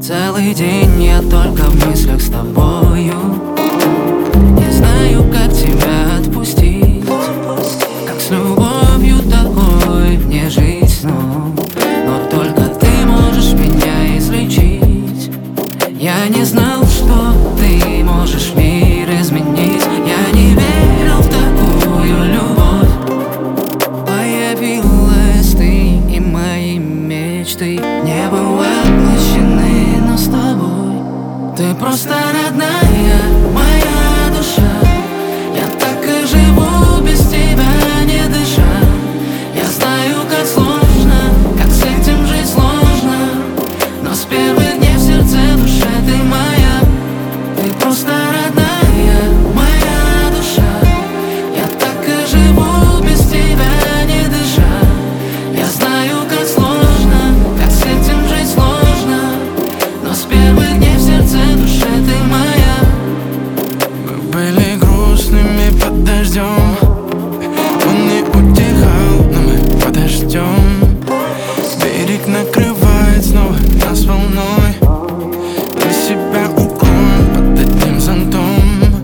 Целый день я только в мыслях с тобою. Не знаю, как тебя отпустить, как с любовью такой мне жить снова. Но только ты можешь меня излечить. Я не знал, что ты можешь мир изменить. Я не верил в такую любовь. Появилась ты, и мои мечты не были воплощены, но с тобой. Ты просто родная, моя душа. Я так и живу без тебя, не дыша. Я знаю, как сложно, как с этим жить сложно, но с первых дней в сердце, душе ты моя. Ты просто родная, моя душа. Я так и живу без тебя, не дыша. Я знаю, как сложно, как с этим жить сложно, но с первых дней в сердце, душе ты моя. Мы были грустными под дождем, он не утихал, но мы подождем. Берег накрывает снова нас волной, мы себя укроем под одним зонтом.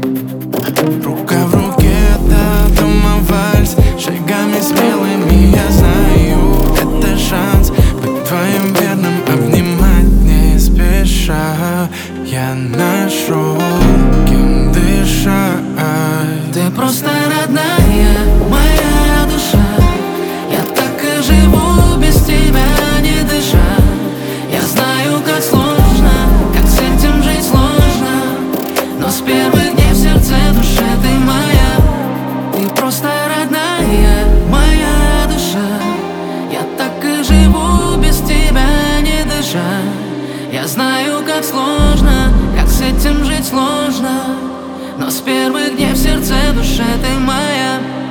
Рука в руке до дома вальс, шагами смелыми, я знаю, это шанс быть твоим верным, обнимать не спеша. Я нашел, кем дышать. Ты просто родная, моя душа. Я так и живу без тебя, не дыша. Я знаю, как сложно, как с этим жить сложно, но с первых дней в сердце, душе ты моя. Ты просто родная, моя душа. Я так и живу без тебя, не дыша. Я знаю, как сложно, как с этим жить сложно, но с первых дней в сердце, душе ты моя.